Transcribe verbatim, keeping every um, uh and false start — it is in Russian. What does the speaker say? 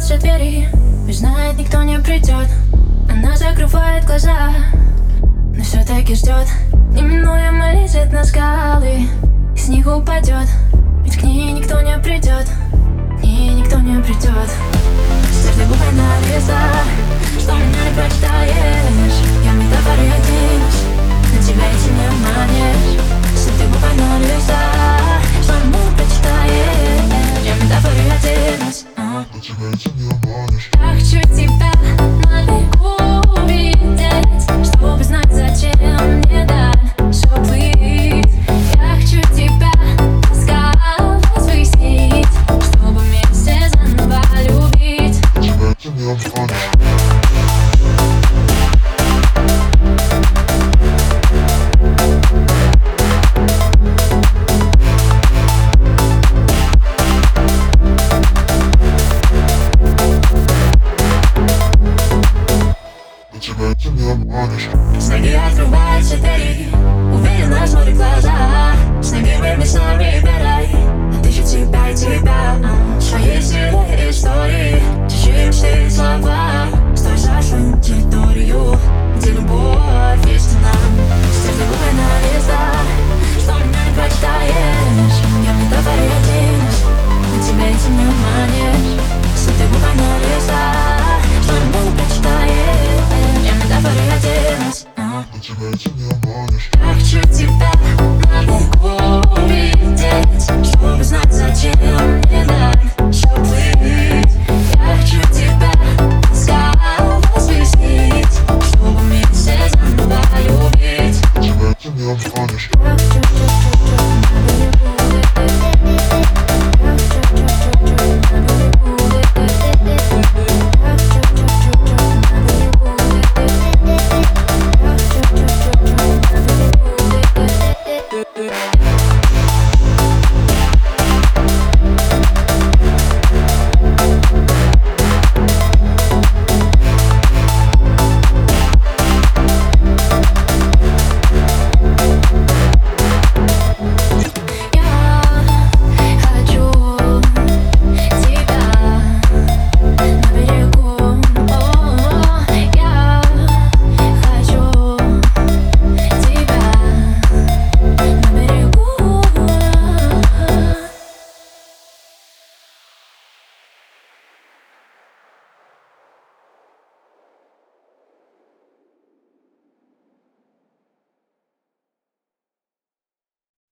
все двери, пусть знает, никто не придет. Она закрывает глаза, но все-таки ждет. Неминуемо лезет на скалы, с них упадет, ведь к ней никто не придет, к ней никто не придет. С каждой губой на глаза, что меня не прочитаешь. Я метафоры оденусь, на тебя идти не обманешь. С этой губой на глаза, что меня не прочитаешь. Я метафоры оденусь, на тебя идти не обманешь. Я хочу тебя на берегу увидеть, чтобы знать, зачем мне дальше плыть. Я хочу тебя ласково возвысить, чтобы вместе заново любить. Тебя идти не обманешь. С ноги открываются двери, уверенно смотрит в глаза. С ноги мы с нами верой, отыщет тебя и тебя. Своей силой истории, чужие мечты и слова. Стой за свою территорию, где любовь есть стена. С каждой губой на листах, что меня не прочитаешь. Я в метафоре оденусь, на тебя идти не обманешь. С этой губой на листах, что меня не прочитаешь. Я в метафоре оденусь, на тебя идти не обманешь. Я хочу тебя на берегу увидеть, чтобы знать.